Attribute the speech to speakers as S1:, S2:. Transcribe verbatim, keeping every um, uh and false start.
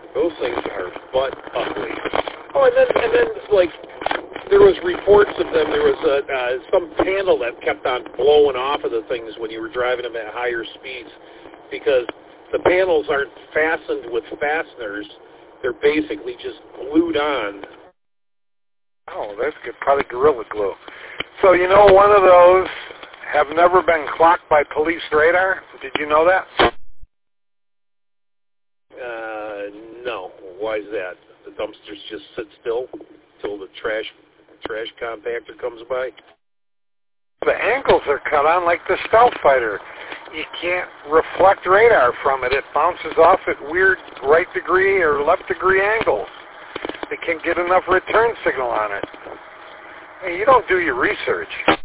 S1: Those things are butt ugly. Oh, and then, and then, like, there was reports of them. There was a, uh, some panel that kept on blowing off of the things when you were driving them at higher speeds because the panels aren't fastened with fasteners. They're basically just glued on.
S2: Oh, that's good. Probably Gorilla Glue. So, you know, one of those have never been clocked by police radar. Did you know that?
S1: Uh, no. Why is that? The dumpsters just sit still till the trash trash compactor comes by?
S2: The angles are cut on like the Stealth Fighter. You can't reflect radar from it. It bounces off at weird right degree or left degree angles. It can't get enough return signal on it. Hey, you don't do your research.